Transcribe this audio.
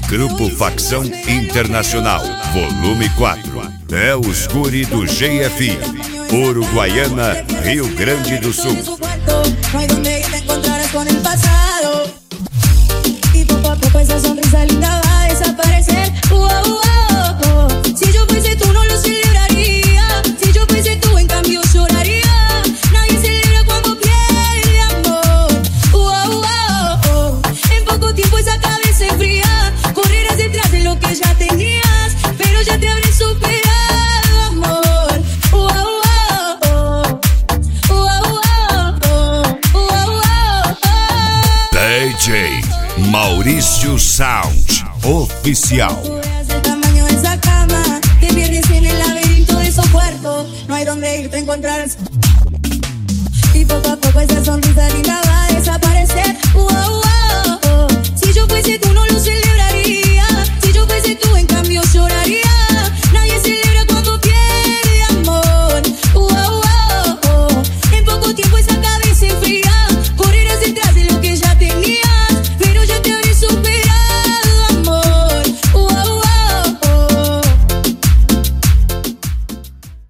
Grupo Facção Internacional, volume 4. É os guri do GFI, Uruguaiana, Rio Grande do Sul. DJ Mauricio Sound Oficial. El tamaño de esa cama, te pierdes en el laberinto de esos cuartos. No hay donde irte a encontrar. Y poco a poco esa sonrisa linda va a desaparecer.